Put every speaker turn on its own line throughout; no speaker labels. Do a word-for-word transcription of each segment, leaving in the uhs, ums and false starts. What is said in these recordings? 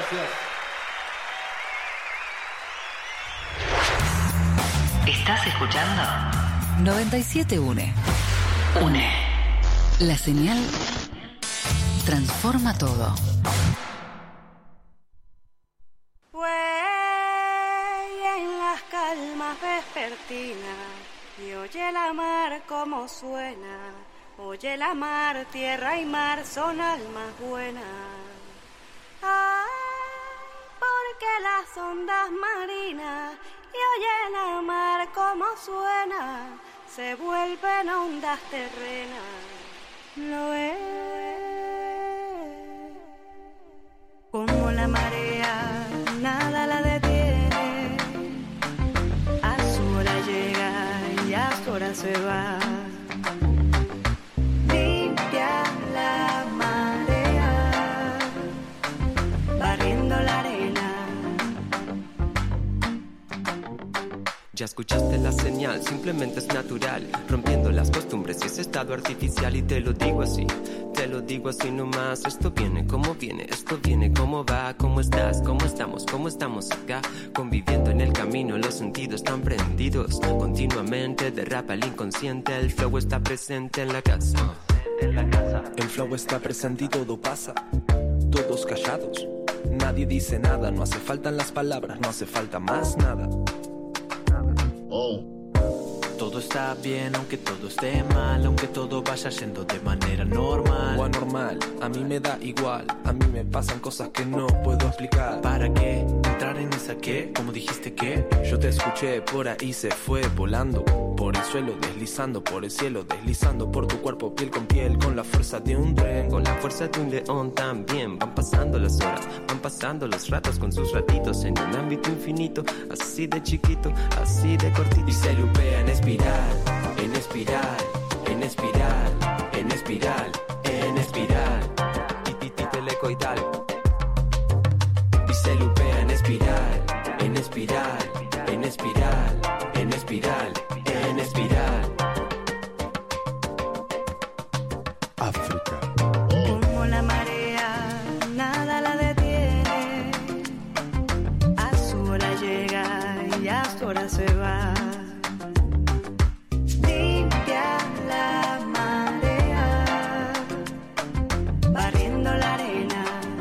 Gracias.
¿Estás escuchando? noventa y siete UNE. UNE. La señal transforma todo.
Fue en las calmas vespertinas y oye la mar como suena. Oye la mar, tierra y mar son almas buenas. Ay, porque las ondas marinas y oye la mar como suena, se vuelven ondas terrenas. Lo es como la marea, nada la detiene. A su hora llega y a su hora se va. Limpia la marea, barriendo la arena.
Ya escuchaste la señal, simplemente es natural, rompiendo las costumbres y ese estado artificial. Y te lo digo así, te lo digo así nomás. Esto viene como viene, esto viene como va. ¿Cómo estás? ¿Cómo estamos? ¿Cómo estamos acá? Conviviendo en el camino, los sentidos están prendidos. Continuamente derrapa el inconsciente, el flow está presente en la casa. En la casa.
El flow está presente y todo pasa, todos callados. Nadie dice nada, no hace falta las palabras, no hace falta más nada.
Oh.
Todo está bien, aunque todo esté mal, aunque todo vaya yendo de manera normal
o anormal, a mí me da igual. A mí me pasan cosas que no puedo explicar.
¿Para qué? ¿Entrar en esa qué? ¿Cómo dijiste qué?
Yo te escuché, por ahí se fue volando, por el suelo deslizando, por el cielo deslizando, por tu cuerpo piel con piel, con la fuerza de un tren,
con la fuerza de un león también. Van pasando las horas, van pasando los ratos con sus ratitos en un ámbito infinito, así de chiquito, así de cortito.
Y se lupea en espiral, en espiral, en espiral, en espiral, en espiral,
titititelecoidal.
Y se lupea en espiral, en espiral, en espiral, en espiral, en espiral.
África.
Como la marea, nada la detiene. A su hora llega y a su hora se va. Limpia la marea, barriendo la arena.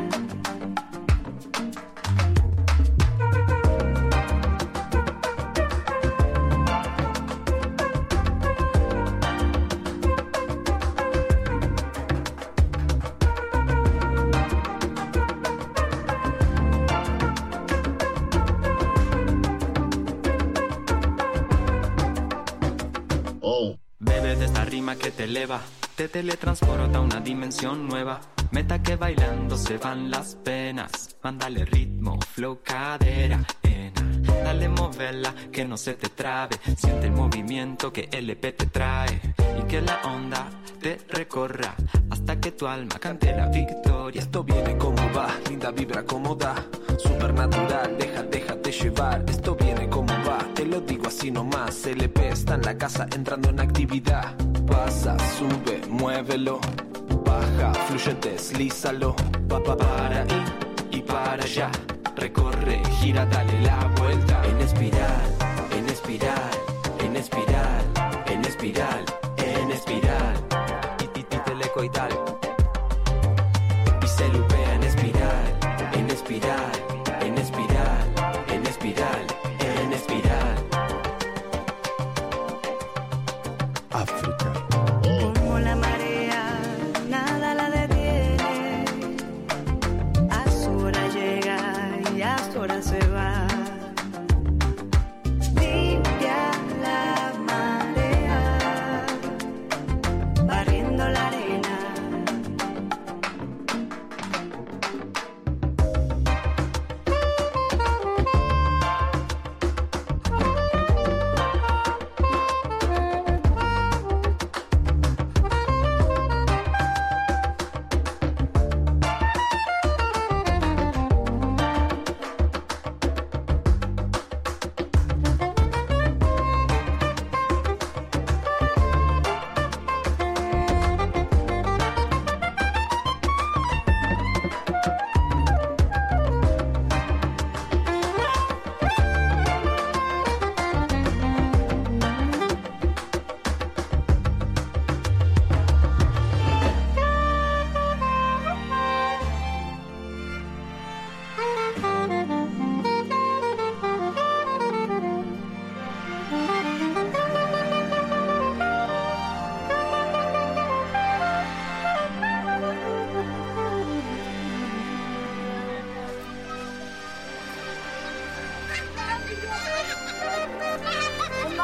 Bebe de esta rima que te eleva, te teletransporta a una dimensión nueva. Meta que bailando se van las penas. Mándale ritmo, flow, cadera, ena. Dale moverla, que no se te trabe. Siente el movimiento que el E P te trae. Y que la onda te recorra hasta que tu alma cante la victoria.
Esto viene como va, linda vibra como da. Supernatural, deja, déjate llevar. Esto viene como va, te lo digo así nomás. El E P está en la casa entrando en actividad. Pasa, sube, muévelo. Baja, fluye, deslízalo. Pa, pa, para ahí y para allá. Recorre, gira, dale la vuelta.
En espiral, en espiral, en espiral, en espiral, en espiral.
Titititelecoidal.
Y se lupea en espiral, en espiral, en espiral, en espiral, en espiral.
África.
Como la marea, nada la detiene. A su hora llega y a su hora se va. Limpia la marea, barriendo la arena.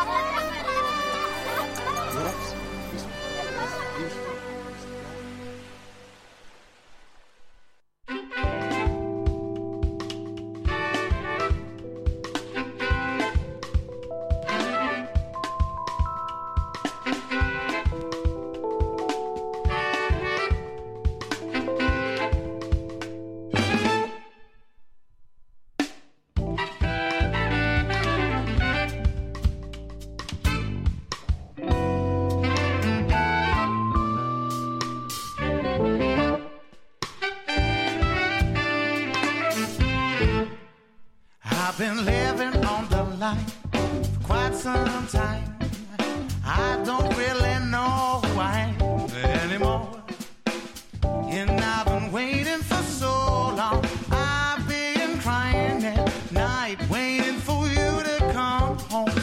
I've been living on the line for quite some time. I don't really know who I am anymore. And I've been waiting for so long. I've been crying at night, waiting for you to come home.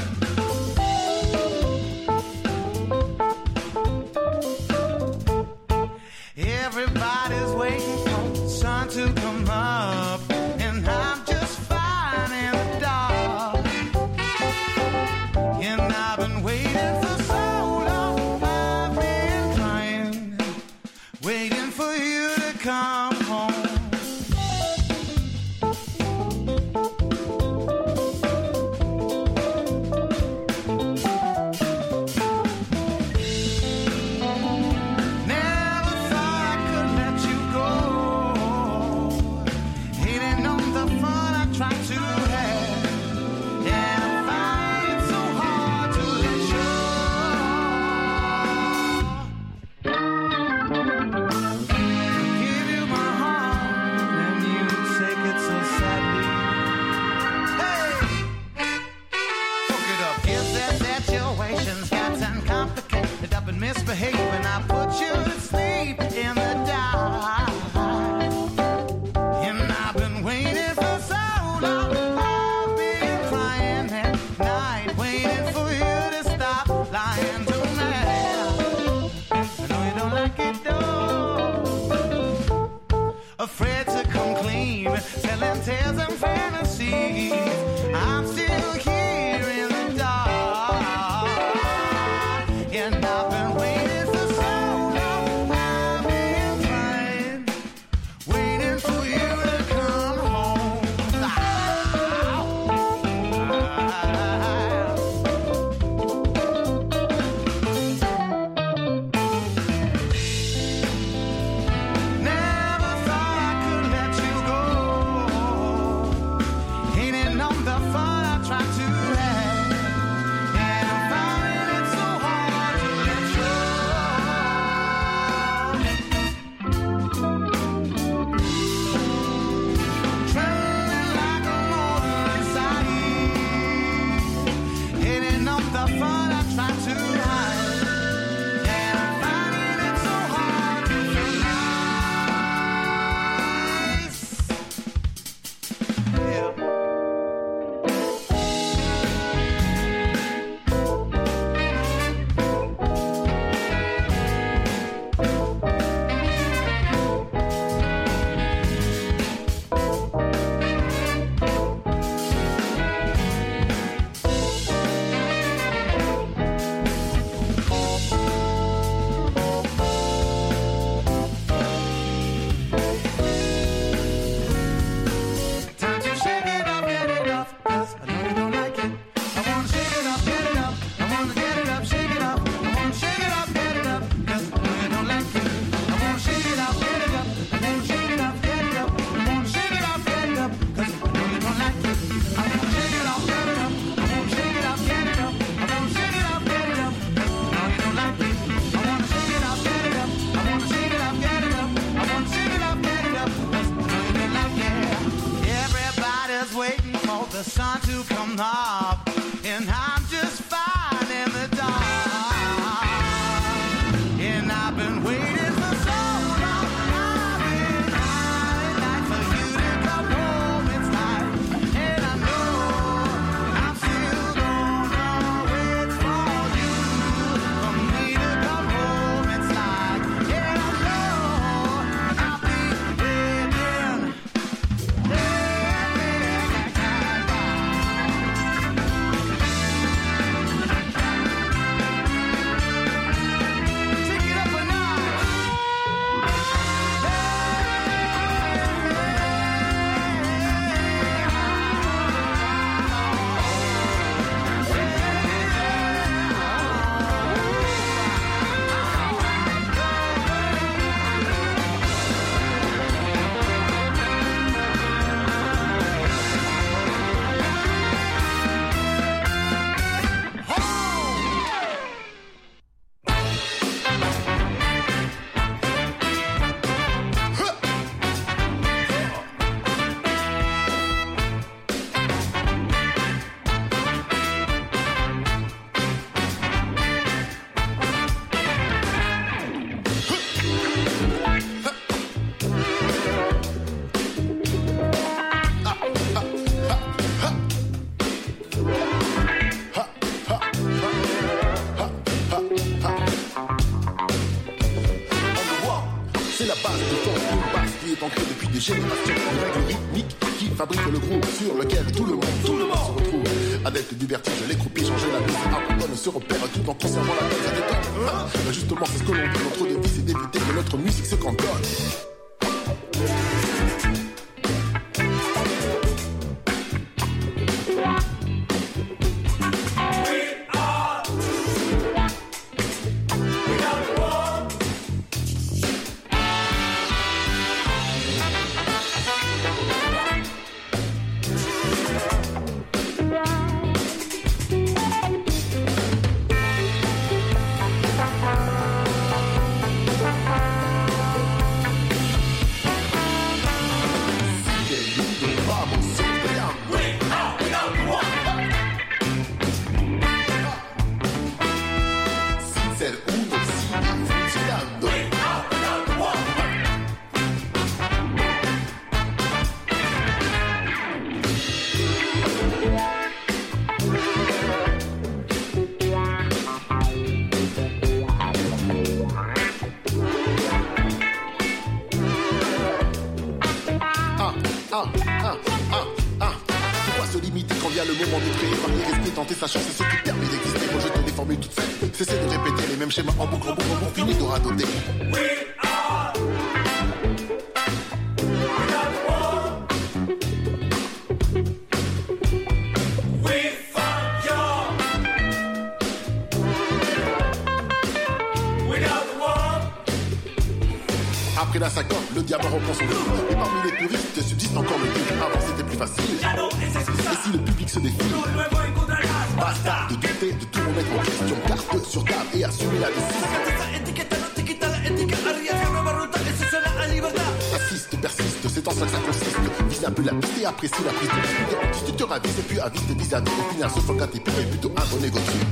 Everybody's waiting for the sun to come up, and I'm just fine in the dark. And I've been waiting for so long. I've been crying, waiting for you to come home. Never thought I could let you go. Hating on the fun I tried to have. And I find it so hard to let you. Give you my heart and you take it so sadly. Hey! Fuck it up. If that situation's gotten complicated, I've been misbehaving. I put you to sleep in the dark. And I've been waiting for so long. I've been crying at night, waiting for you to stop lying to me. I know you don't like it though. Afraid to come clean, telling tales and fantasies. I'm still here in the dark. And I've been waiting for so long. I've been crying, waiting for you to come home. Ah. Never thought I could let you go. Hating on the fun I tried to have. And I'm finding it so hard to let you. Trembling like a motor inside. Hating on the fun I tried to hide. And I'm finding it so hard to feel nice. Yeah. Time to shake it up, get it up, 'cause I know you don't like it. I wanna shake it up, get it up. I wanna get it up, shake it up. I wanna shake it up, get it up, 'cause I know you don't like it. I wanna shake it up, get it up. I wanna shake it up, get it up. I wanna shake it up, get it up, 'cause I know you don't like it. I wanna shake it up, get it up. I wanna shake it up, get it up. I wanna shake it up, get it up, 'cause I know you don't like it. I wanna shake it up, get it up. I wanna shake it up, get it up. I wanna shake it up, get it up, 'cause I know you don't like it. Everybody's waiting for the sun to come up, and I'm just fine in the dark. And I've been waiting for so long. I've been crying night for you to come home. It's like, and I know I'm still gonna wait for you, for me to come home. It's like, and I know I'll be waiting. Yeah, yeah, yeah, yeah.
des générations, une règle rythmique qui fabrique le groupe sur lequel tout le monde, tout le monde se retrouve. Adepte du vertige, les croupiers changer la musique, abandonne se repère tout en conservant la base à détonne. Ah, justement, c'est ce que l'on dit, notre devise, c'est d'éviter que notre musique se cantonne. Sa chance, c'est ce qui permet d'exister. Rejeter des formules toutes faites. Cessez de répéter les mêmes schémas en boucle, en boucle, en boucle, fini de radoter. We are. Après la cinquante, le diable reprend son rythme. Et parmi les puristes subsiste encore le doute. Avant c'était plus facile. Et si le public se défile, basta de douter, de tout remettre en question. Carte sur table et assumer la décision. Assiste, persiste, c'est en ça que ça consiste. Vise un peu la piste et apprécie la prise de piste. Tu te ravises et puis avise tes vis-à-vis. Au final, se foque à tes pieds, plutôt un bon égo dessus.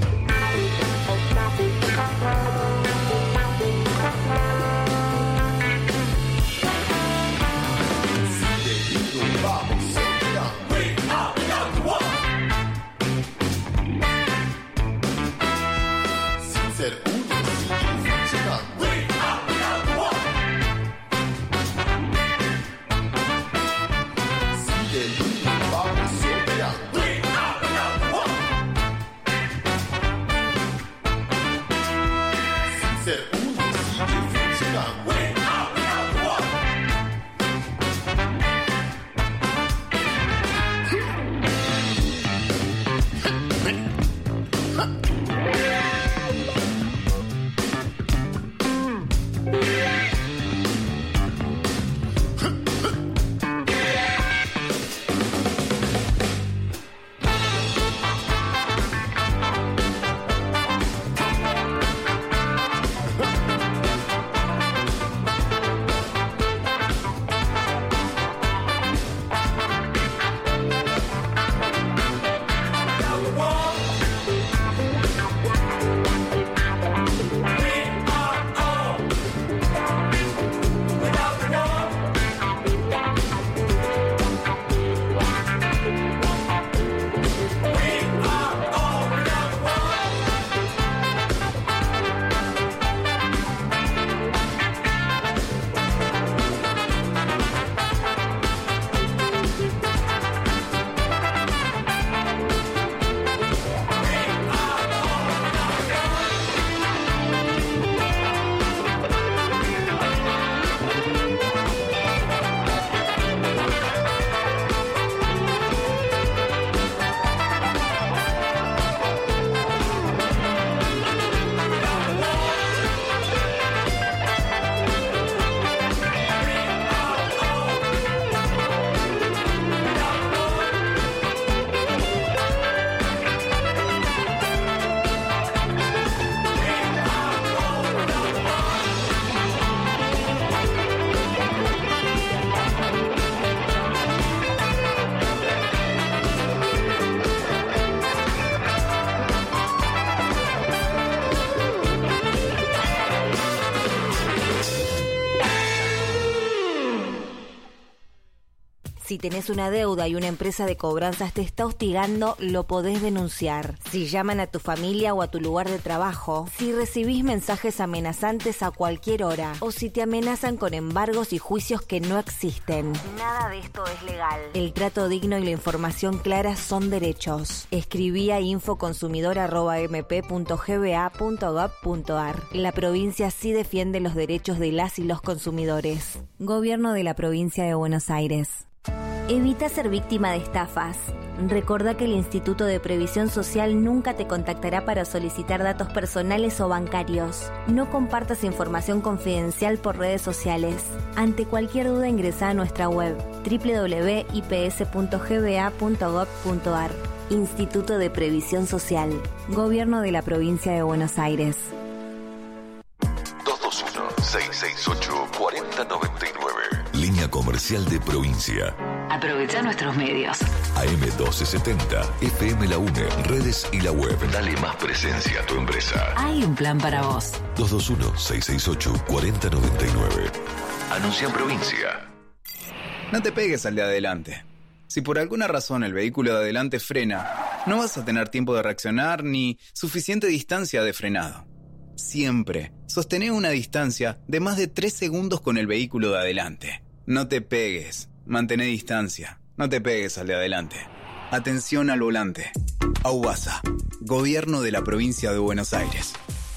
Si tenés una deuda y una empresa de cobranzas te está hostigando, lo podés denunciar. Si llaman a tu familia o a tu lugar de trabajo, si recibís mensajes amenazantes a cualquier hora o si te amenazan con embargos y juicios que no existen. Nada de esto es legal. El trato digno y la información clara son derechos. Escribí a infoconsumidor arroba m p punto g b a punto gov punto a r. La provincia sí defiende los derechos de las y los consumidores. Gobierno de la Provincia de Buenos Aires. Evita ser víctima de estafas. Recordá que el Instituto de Previsión Social nunca te contactará para solicitar datos personales o bancarios. No compartas información confidencial por redes sociales. Ante cualquier duda ingresá a nuestra web doble u doble u doble u punto i p s punto g b a punto gov punto a r. Instituto de Previsión Social. Gobierno de la Provincia de Buenos Aires.
dos dos uno, seis seis ocho, cuatro cero nueve nueve. Línea comercial de provincia.
Aprovecha nuestros medios.
A M doce setenta, F M La UNE, redes y la web. Dale más presencia a tu empresa.
Hay un plan para vos.
dos dos uno, seis seis ocho, cuatro cero nueve nueve. Anuncia en provincia.
No te pegues al de adelante. Si por alguna razón el vehículo de adelante frena, no vas a tener tiempo de reaccionar ni suficiente distancia de frenado. Siempre sostené una distancia de más de tres segundos con el vehículo de adelante. No te pegues, mantén distancia, no te pegues al de adelante. Atención al volante. AUBASA, Gobierno de la Provincia de Buenos Aires.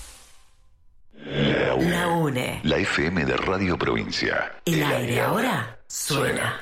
La UNE.
La UNE.
La F M de Radio Provincia.
El aire ahora suena.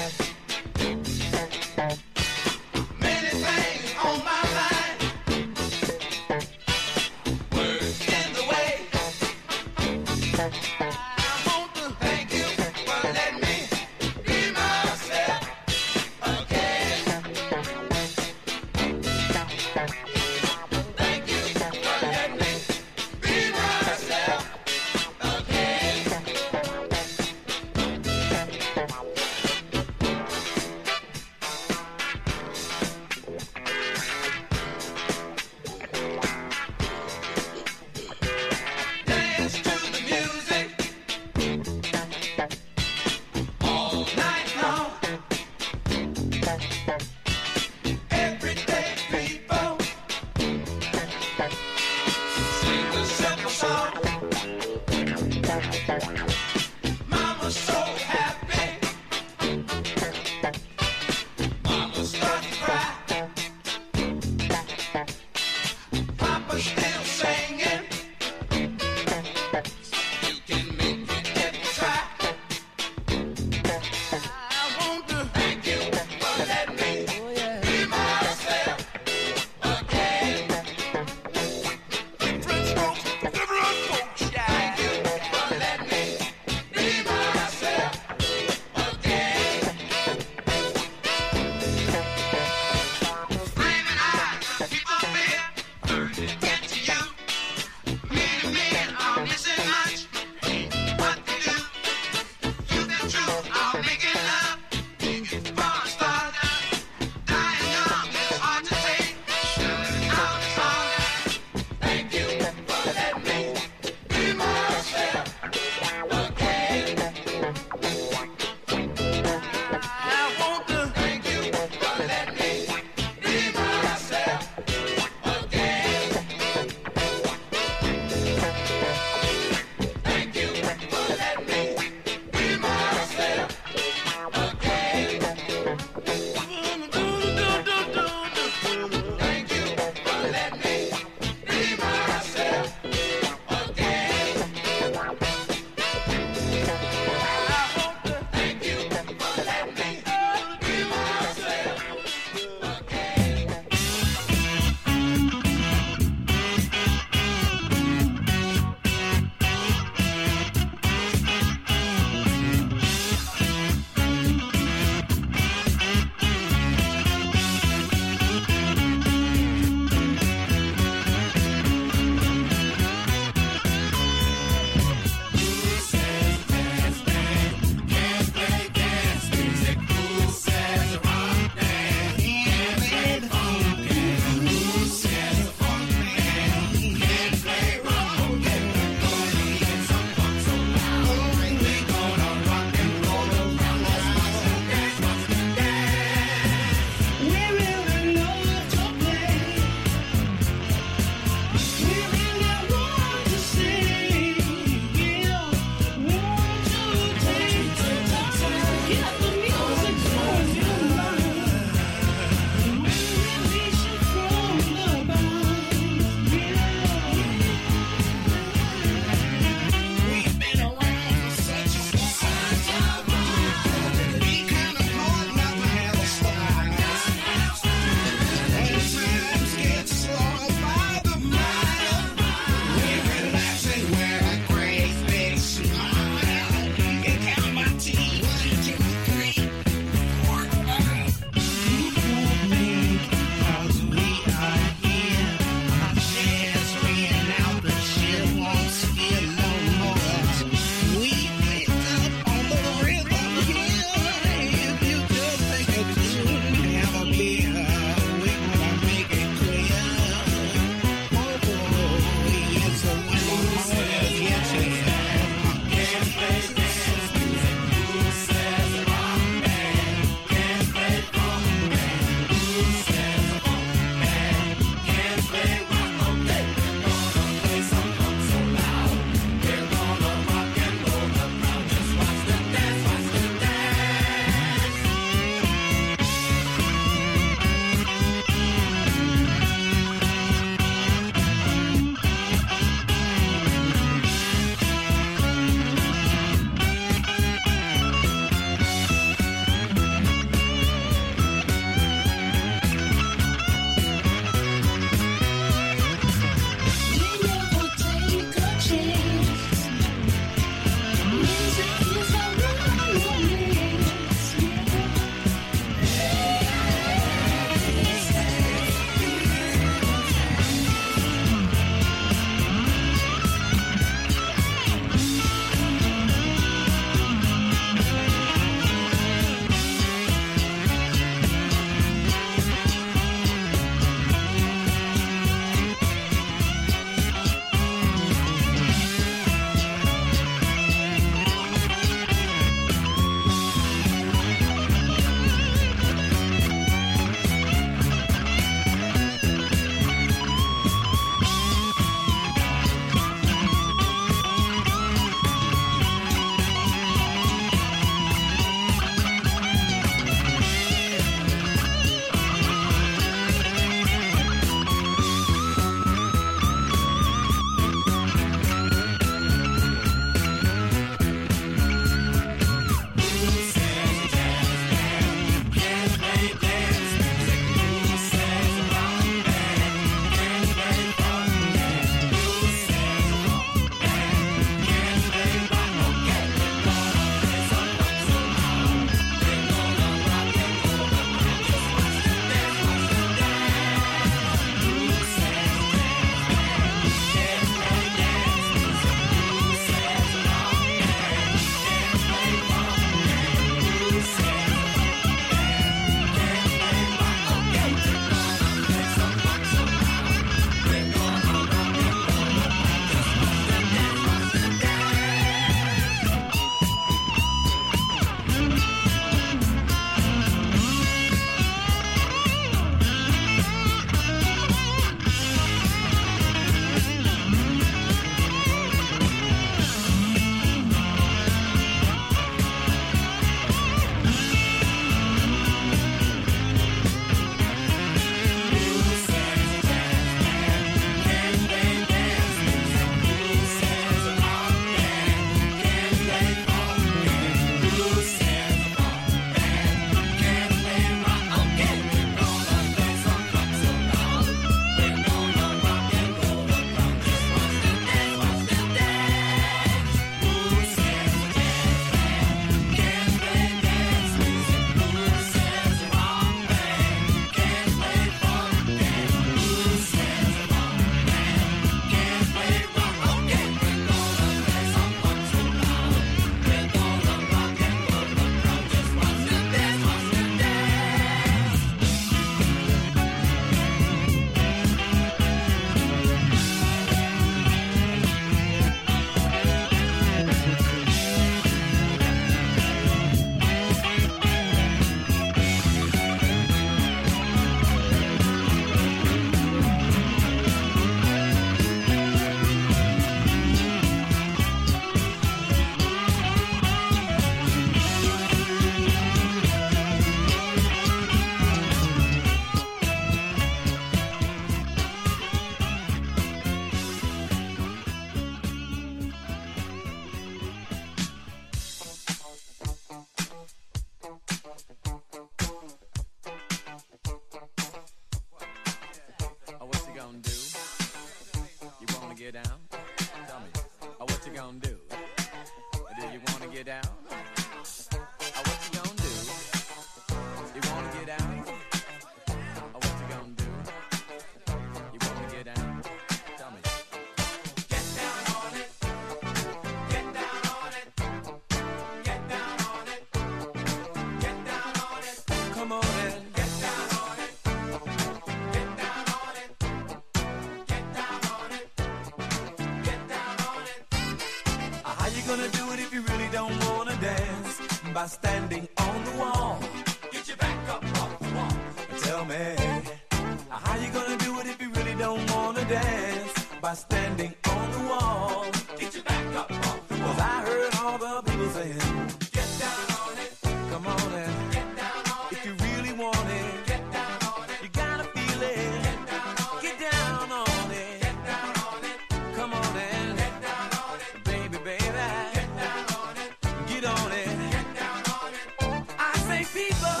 by standing on the wall. Get your back up off the wall. Tell me, how you gonna do it if you really don't wanna dance? By standing on the wall. Get your back up off the wall. 'Cause I heard all the people saying, get down on it. Come on and get down on it. If you really want it, get down on it. You gotta feel it. Get down on it. Get down on it. Get down on it. Come on and get down on it. Baby, baby. Get down on it. Get on it. Get down on it. I say, people,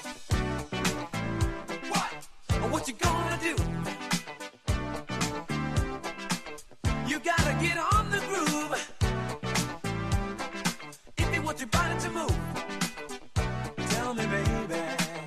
what? What you gonna do? You gotta get on the groove if you want your body to move. Tell me, baby,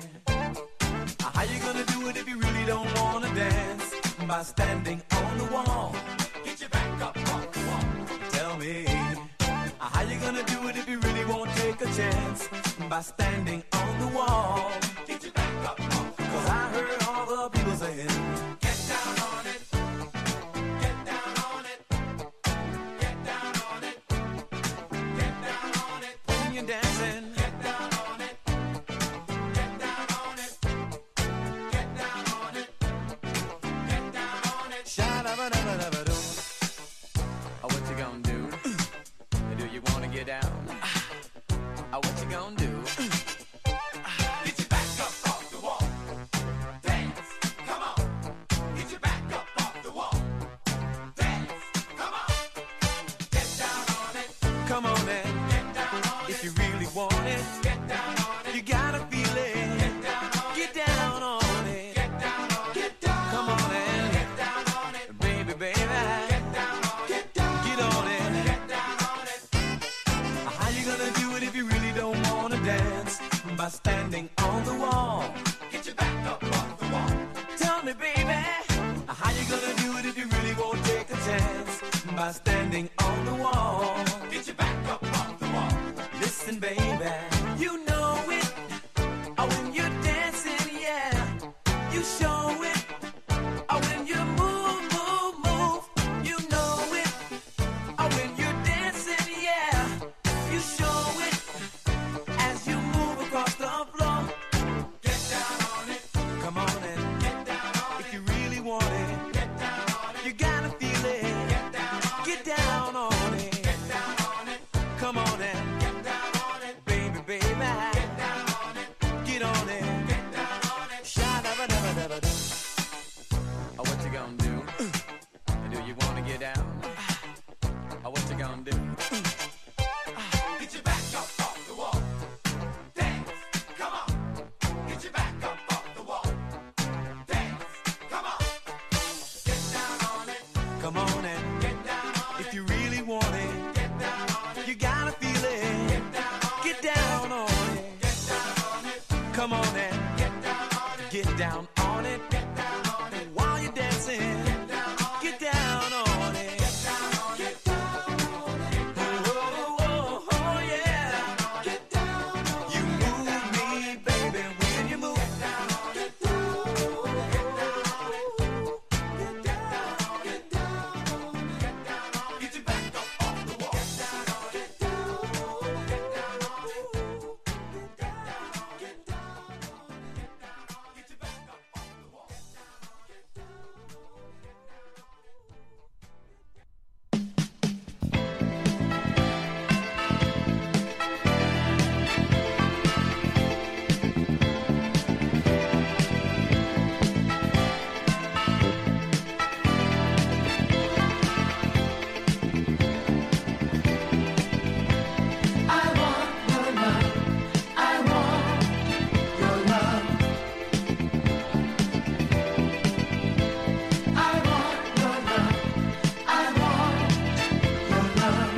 how you gonna do it if you really don't wanna dance? By standing on the wall. Get your back up off the wall. Tell me, how you gonna do it if you really won't take a chance? By standing on the wall. Get your back up off the wall. 'Cause I heard all the people saying, get down on it. Get down on it. Get down on it. Get down on it. When you're dancing, get down on it. Get down on it. Get down on it. Get down on it. Sha-da-ba-da-ba-da-ba-doo. Oh, what you gonna do? Do you wanna get down? Oh, what you gonna do? Get your back up off the wall. Dance, come on. Get your back up off the wall. Dance, come on. Get down on it. Come on and get down on it. If you really want it, get down on it. You gotta feel it. Get down on it. Get down on it. Get down on it. Get down. Come on and get down on it. Baby, baby. Get down on it. Get down. Get on it. Get down on it. How you gonna do it if you really don't wanna dance? By standing on the wall. Get your back up off the wall. Tell me, baby, how you gonna do it if you really won't take a chance? By standing on the wall. Get your back up off the wall. Listen, baby, you know it. Oh, when you're dancing, yeah, you show it. Oh, when you move, move, move, you know it. Oh, when you're dancing, yeah, you show it. As you move across the floor, get down on it. Come on and get down on it. If you really want it, get down on it. You gotta feel it. Get down on it. Get down on it. Get down on it. Come on and get down on it. Baby, baby. Get down on it. Get on it. Get down on it. Sha-da-ba-da-ba-da-ba-da. Oh, what you gonna do? Do you wanna get down? Oh, what you gonna do? Get your back up off the wall. Dance, come on. Get your back up off the wall. Dance, come on. Get down on it. Come on and get down on it. If you really want it, get down on it. You gotta feel it. Get down on it. Get down on it. Get down on it. Come on and get down on it. Get down on it. Get down on it. While you're dancing, get down on it. Get down on it. Get down on it. Get down on it. Oh, oh, oh, oh, yeah. Get down on it. You move me, baby, when you move. Get down on it. Get down on it. Get down on it. Get down on it. Get down on it. Get down on it. Get your back up off the wall. Get down on it. Get down on it. Get down on it. Get down on it. Get down on it. Get down on it. Get your back up off the wall. Get down on it. Get down on it.
I want your love. I want your love. I want your love. I want your love.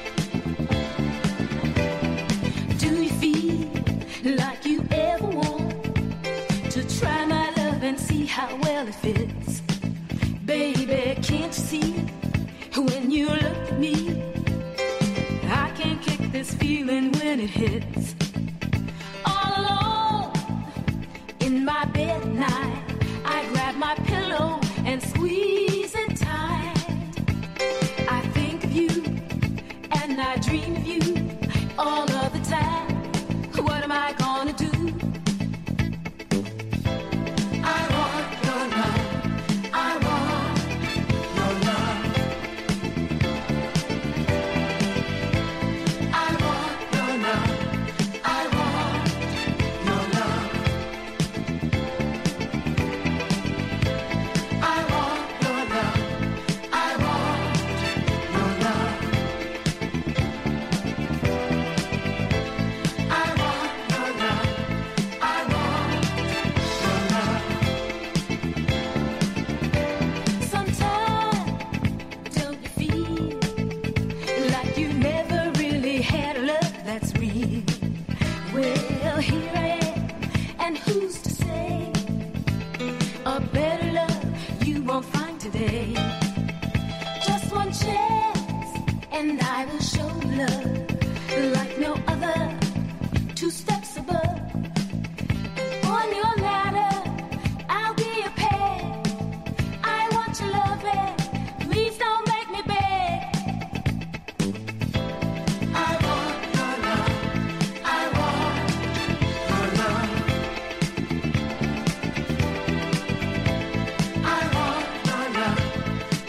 Do you feel like you ever want to try my love and see how well it fits? Baby, can't you see when you look at me? I can't kick this feeling when it hits. All alone in my bed at night, I grab my pillow and squeeze it tight. I think of you and I dream of you all of the time. way. Just one chance, and I will show love like no other. Two steps above, and on your ladder, I'll be a pet. I want your loving, please don't make me beg. I want your love, I want your love. I want your love,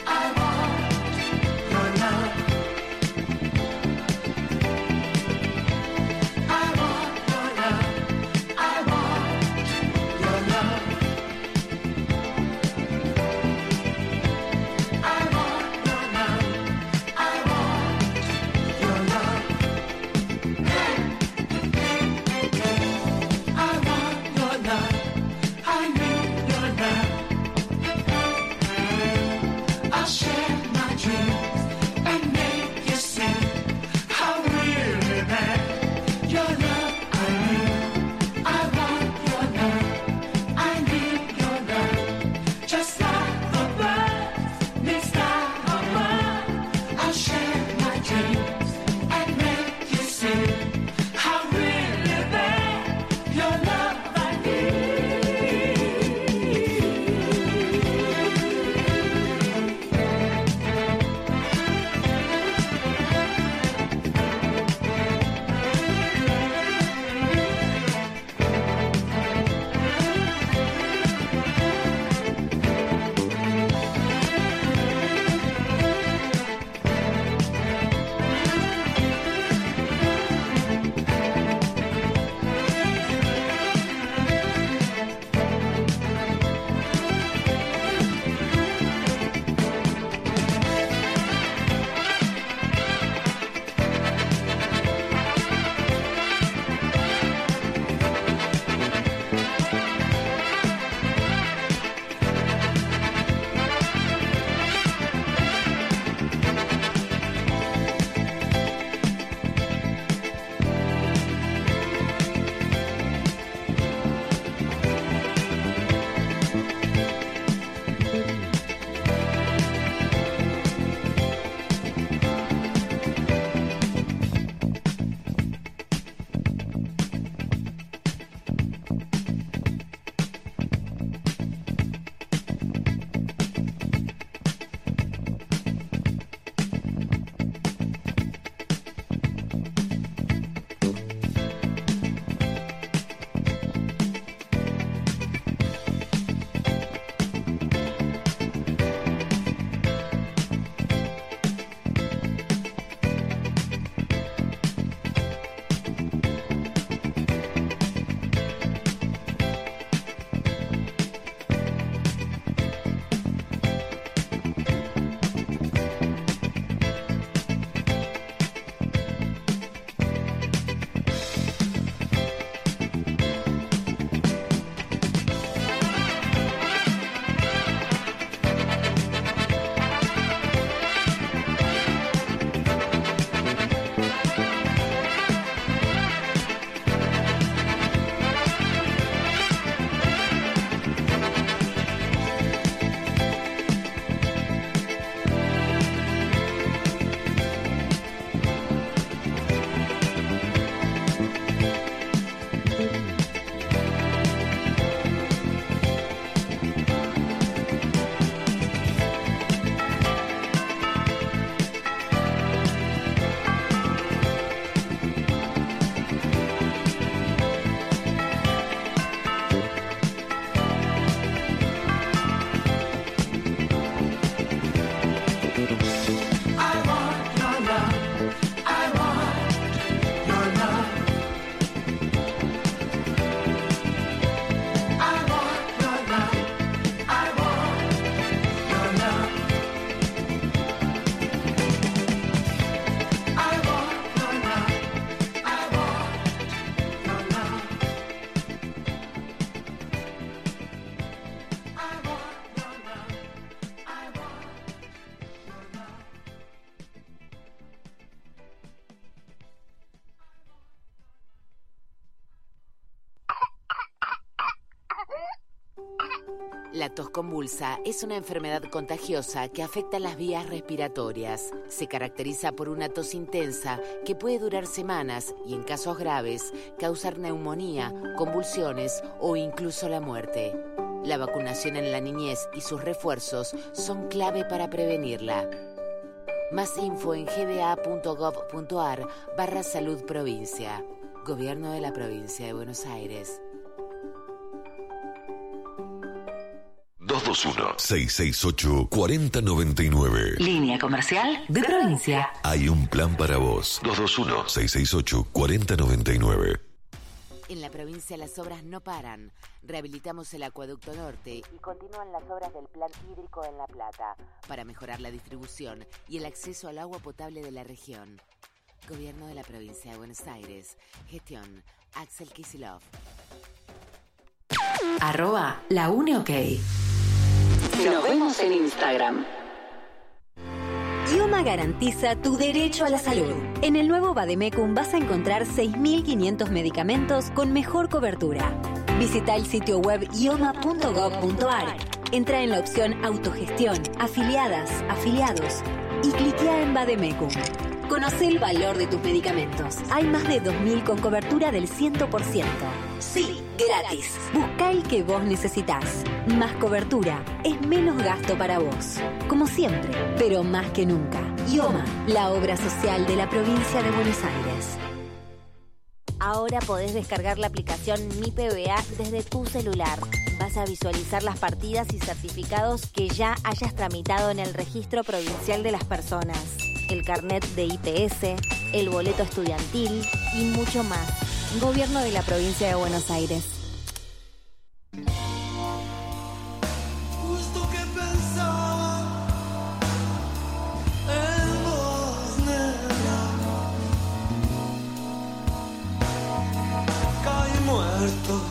La tos convulsa es una enfermedad contagiosa que afecta las vías respiratorias. Se caracteriza por una tos intensa que puede durar semanas y, en casos graves, causar neumonía, convulsiones o incluso la muerte. La vacunación en la niñez y sus refuerzos son clave para prevenirla. Más info en gba.gov.ar barra salud provincia. Gobierno de la Provincia de Buenos Aires.
dos dos uno, seis seis ocho, cuatro cero nueve nueve.
Línea comercial de provincia.
Hay un plan para vos. dos dos uno, seis seis ocho, cuatro cero nueve nueve.
En la provincia las obras no paran. Rehabilitamos el acueducto norte y continúan las obras del plan hídrico en La Plata para mejorar la distribución y el acceso al agua potable de la región. Gobierno de la Provincia de Buenos Aires. Gestión Axel Kicillof.
Arroba la Uni OK. Nos vemos en Instagram.
IOMA garantiza tu derecho a la salud. En el nuevo Vademecum vas a encontrar seis mil quinientos medicamentos con mejor cobertura. Visita el sitio web ioma punto gov punto ar. Entra en la opción Autogestión, Afiliadas, Afiliados y cliquea en Vademecum. Conoce el valor de tus medicamentos. Hay más de dos mil con cobertura del cien por ciento. Sí, gratis. Busca el que vos necesitas. Más cobertura es menos gasto para vos. Como siempre, pero más que nunca. IOMA, la obra social de la provincia de Buenos Aires.
Ahora podés descargar la aplicación Mi P B A desde tu celular. Vas a visualizar las partidas y certificados que ya hayas tramitado en el Registro Provincial de las Personas, el carnet de I P S, el boleto estudiantil y mucho más. Gobierno de la Provincia de Buenos Aires.
Justo que pensaba en vos, nena, caí muerto.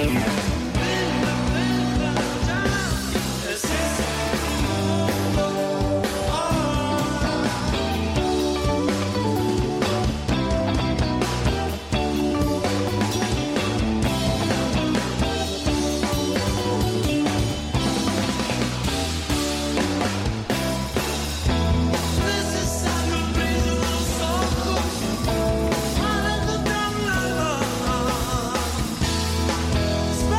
Spend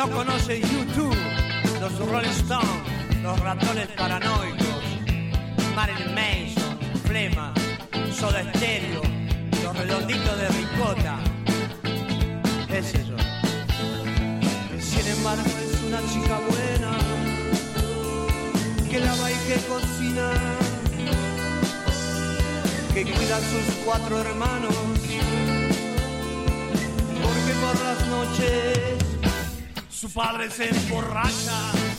no conoce YouTube, los Rolling Stones, los ratones paranoicos, Marilyn Manson, Flema, Soda Stereo, los redonditos de ricota. Es eso. Sin embargo es una chica buena, que lava y que cocina, que cuida a sus cuatro hermanos, porque por las noches su padre se emborracha